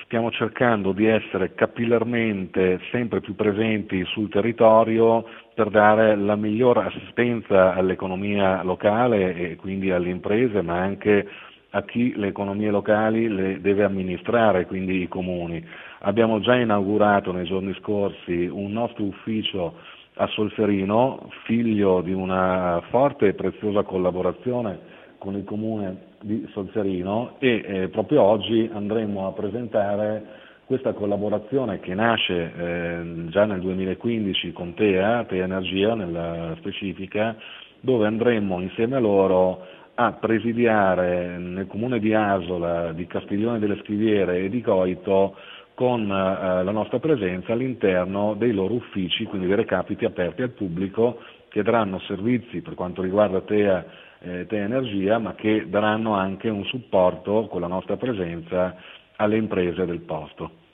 stiamo cercando di essere capillarmente sempre più presenti sul territorio per dare la miglior assistenza all'economia locale e quindi alle imprese, ma anche a chi le economie locali le deve amministrare, quindi i comuni. Abbiamo già inaugurato nei giorni scorsi un nostro ufficio a Solferino, figlio di una forte e preziosa collaborazione con il comune di Solferino e proprio oggi andremo a presentare questa collaborazione che nasce già nel 2015 con TEA Energia nella specifica, dove andremo insieme a loro a presidiare nel comune di Asola, di Castiglione delle Scriviere e di Coito con la nostra presenza all'interno dei loro uffici, quindi dei recapiti aperti al pubblico che daranno servizi per quanto riguarda TEA Energia, ma che daranno anche un supporto con la nostra presenza alle imprese del posto.